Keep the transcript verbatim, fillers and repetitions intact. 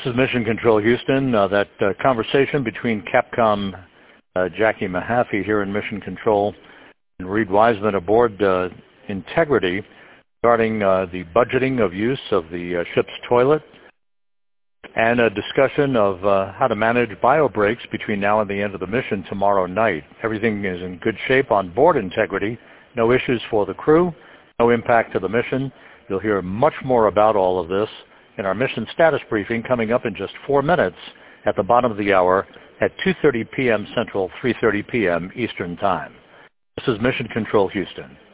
is Mission Control Houston. Uh, that uh, conversation between Capcom uh, Jackie Mahaffey here in Mission Control and Reed Wiseman aboard uh, Integrity regarding uh, the budgeting of use of the uh, ship's toilet and a discussion of uh, how to manage bio breaks between now and the end of the mission tomorrow night. Everything is in good shape on board Integrity. No issues for the crew, no impact to the mission. You'll hear much more about all of this in our mission status briefing coming up in just four minutes at the bottom of the hour at two thirty p m Central, three thirty p m Eastern Time. This is Mission Control Houston.